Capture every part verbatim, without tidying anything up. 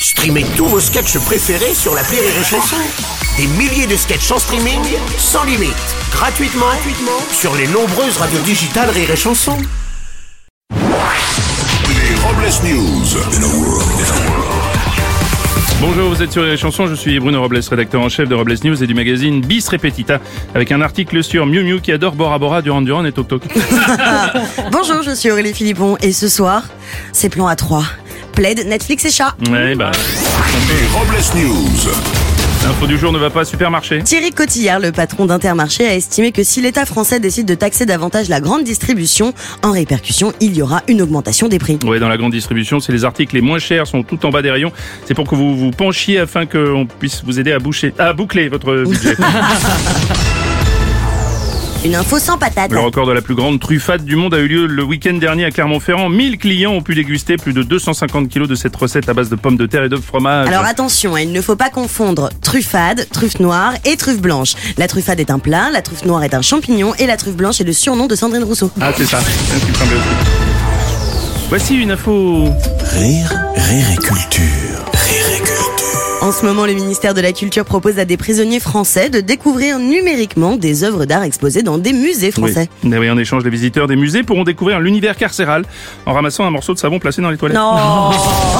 Streamez tous vos sketchs préférés sur l'appli Rire et Chanson. Des milliers de sketchs en streaming, sans limite, gratuitement, gratuitement sur les nombreuses radios digitales Rire et Chanson. Les Robles News. Bonjour, vous êtes sur les chansons, je suis Bruno Robles, rédacteur en chef de Robles News et du magazine Bis Repetita, avec un article sur Miu Miu qui adore Bora Bora, Duran Duran et Toc Toc. Bonjour, je suis Aurélie Philippon et ce soir, c'est plan à trois. Plaid, Netflix et chat. Ouais, bah... Les Robles News. L'info du jour ne va pas à supermarché. Thierry Cotillard, le patron d'Intermarché, a estimé que si l'État français décide de taxer davantage la grande distribution, en répercussion, il y aura une augmentation des prix. Ouais, dans la grande distribution, c'est les articles les moins chers sont tout en bas des rayons. C'est pour que vous vous penchiez afin qu'on puisse vous aider à boucher, à boucler votre budget. Une info sans patate. Le record de la plus grande truffade du monde a eu lieu le week-end dernier à Clermont-Ferrand. mille clients ont pu déguster plus de deux cent cinquante kilos de cette recette à base de pommes de terre et de fromage. Alors attention, il ne faut pas confondre truffade, truffe noire et truffe blanche. La truffade est un plat, la truffe noire est un champignon et la truffe blanche est le surnom de Sandrine Rousseau. Ah, c'est ça, c'est ce qui me semblait aussi. Voici une info... Rire, rire et culture. Rire et culture. En ce moment, le ministère de la Culture propose à des prisonniers français de découvrir numériquement des œuvres d'art exposées dans des musées français. Oui. Et en échange, les visiteurs des musées pourront découvrir l'univers carcéral en ramassant un morceau de savon placé dans les toilettes. Non.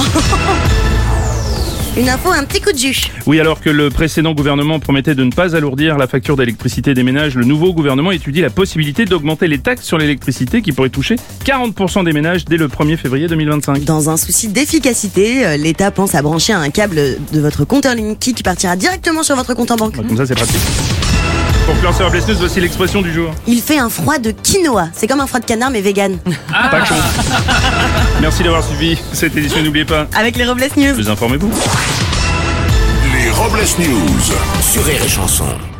Une info, un petit coup de jus. Oui, alors que le précédent gouvernement promettait de ne pas alourdir la facture d'électricité des ménages, le nouveau gouvernement étudie la possibilité d'augmenter les taxes sur l'électricité qui pourraient toucher quarante pour cent des ménages dès le premier février deux mille vingt-cinq. Dans un souci d'efficacité, l'État pense à brancher un câble de votre compteur Linky qui partira directement sur votre compte en banque. Comme ça, c'est pratique. Pour clore ce Robles News, voici l'expression du jour. Il fait un froid de quinoa. C'est comme un froid de canard mais vegan. Ah. Pas con. Merci d'avoir suivi cette édition. N'oubliez pas, Avec les Robles News. plus informez-vous. Les Robles News. Sur Rire et Chanson.